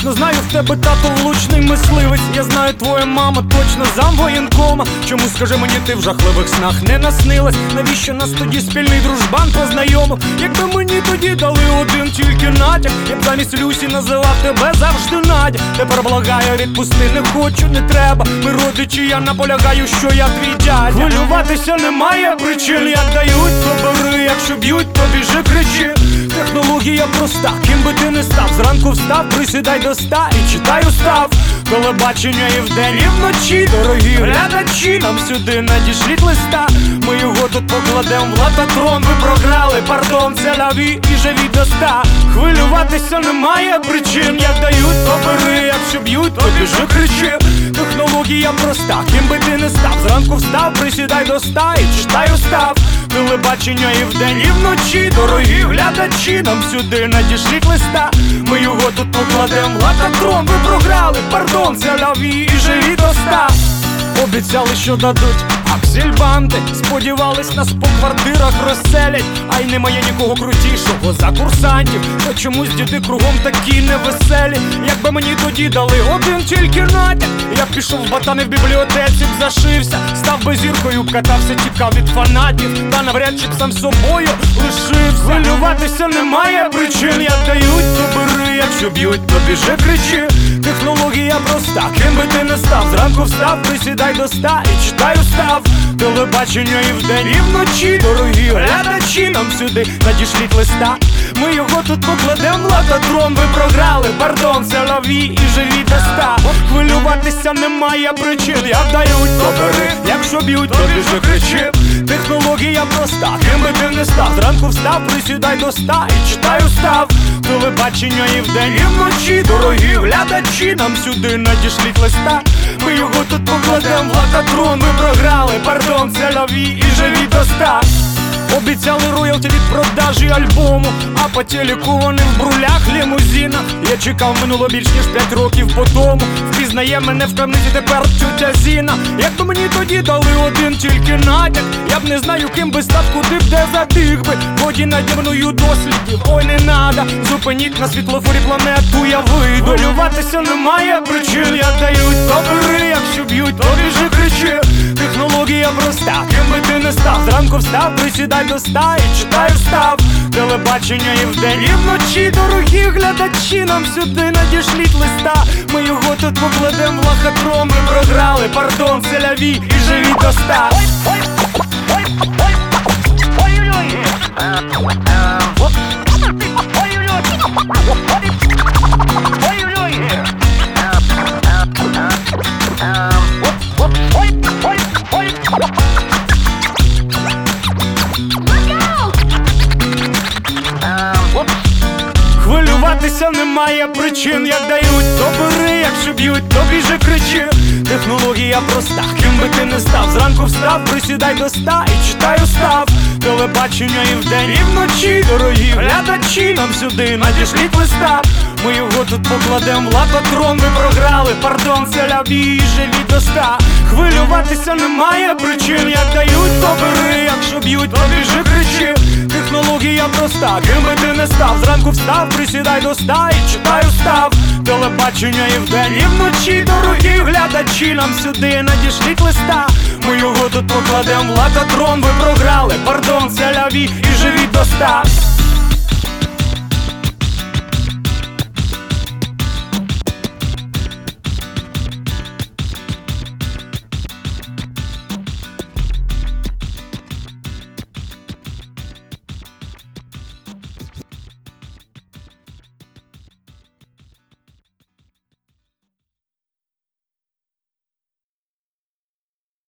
точно знаю, в тебе тато влучний мисливець. Я знаю, твоя мама точно замвоєнкома. Чому, скажи мені, ти в жахливих снах не наснилась? Навіщо нас тоді спільний дружбан познайомив? Якби мені тоді дали один тільки натяк, я б замість Люсі називав тебе завжди Надя. Тепер благаю, відпусти, не хочу, не треба. Ми родичі, я наполягаю, що я твій дядя. Хвилюватися немає причин, як дають, то бери, якщо б'ють, то біжи, кричи. Технологія проста, ким би ти не став. Зранку встав, присідай до 100 і читай устав. Телебачення і вдень, і вночі. Дорогі глядачі, нам сюди надішліть листа. Ми його тут покладем в лототрон. Ви програли, пардон, це лаві і живіть до 100. Хвилюватися немає причин, як дають, то бери, якщо б'ють, то біжи, кричи. Технологія проста, ким би ти не став. Зранку встав, присідай до 100 і читай устав. Телебачення і вдень, і вночі. Дорогі глядачі, нам сюди надішліть листа. Ми його тут покладем в лототрон. Ви програли, пардон, це лаві і живі до 100. Обіцяли, що дадуть аксельбанти, сподівались, нас по квартирах розселять. А й немає нікого крутішого за курсантів. То чомусь діти кругом такі невеселі. Якби мені тоді дали один тільки натяк, я б пішов в ботани в бібліотеці, б зашився. Став би зіркою, б катався, тікав від фанатів. Та навряд чи б сам собою лишився. Хвилюватися немає причин, як дають, то бери, якщо б'ють, то біжи, кричи. Технологія проста, ким би ти не став. Зранку встав, присідай до 100 і читай устав. Телебачення і вдень, і вночі. Дорогі глядачі, нам сюди надішліть листа. Ми його тут покладем в лототрон. Ви програли, пардон, це лаві і живі до 100. Хвилюватися немає причин, як дають, то бери, якщо б'ють, то біжи, кричи. Технологія проста, ким би ти не став. Зранку встав, присідай до 100 і читай устав. Телебачення і вдень, і вночі. Дорогі глядачі, нам сюди надішліть листа. Ми його тут покладем в лототрон. Ви програли, пардон, це лаві і живі до 100. Обіцяли роялті від продажі альбому, а по телеку вони в брулях лімузина. Я чекав, минуло більш ніж 5 років по тому. Впізнає мене в крамниці тепер тютя Зіна. Якби мені тоді дали один тільки натяк, я б не знаю, ким би став, куди б де затих би. Воді наді мною дослідів, ой, не надо. Зупиніть на світлофорі планету, я вийду. Хвилюватися немає причин, як дають, то бери, якщо б'ють, то біжи, кричи. Технологія проста, ким би ти не став. Зранку встав, присідай до 100 і читай устав. Телебачення і вдень, і вночі. Дорогі глядачі, нам сюди надішліть листа. Ми його тут покладем в лохотрон. Ми програли, пардон, це лаві і живі до 100. Хвилюватися немає причин, як дають, то бери, якщо б'ють, то біжи, кричи. Технологія проста, ким би ти не став. Зранку встав, присідай до 100 і читай устав. Телебачення і вдень, і вночі. Дорогі глядачі, нам сюди надішліть листа. Ми його тут покладем в лототрон. Ви програли, пардон, це лаві і живі до 100. Хвилюватися немає причин, як дають, то бери, якщо б'ють, то біжи, кричи. Технологія проста, ким би ти не став. Зранку встав, присідай до 100 і читай устав. Телебачення і вдень, і вночі. Дорогі глядачі, нам сюди надішліть листа. Ми його тут покладем в лототрон. Ви програли, пардон, це лаві і живіть до 100.